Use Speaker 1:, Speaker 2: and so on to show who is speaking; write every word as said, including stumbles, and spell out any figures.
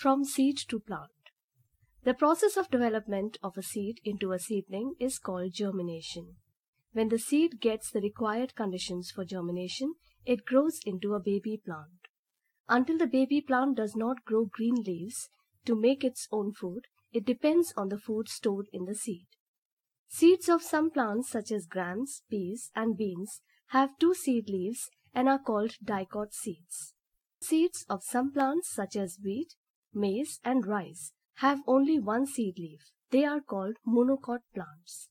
Speaker 1: From seed to plant. The process of development of a seed into a seedling is called germination. When the seed gets the required conditions for germination, it grows into a baby plant. Until the baby plant does not grow green leaves to make its own food, it depends on the food stored in the seed. Seeds of some plants such as grams, peas, and beans have two seed leaves and are called dicot seeds. Seeds of some plants such as wheat, maize, and rice have only one seed leaf. They are called monocot plants.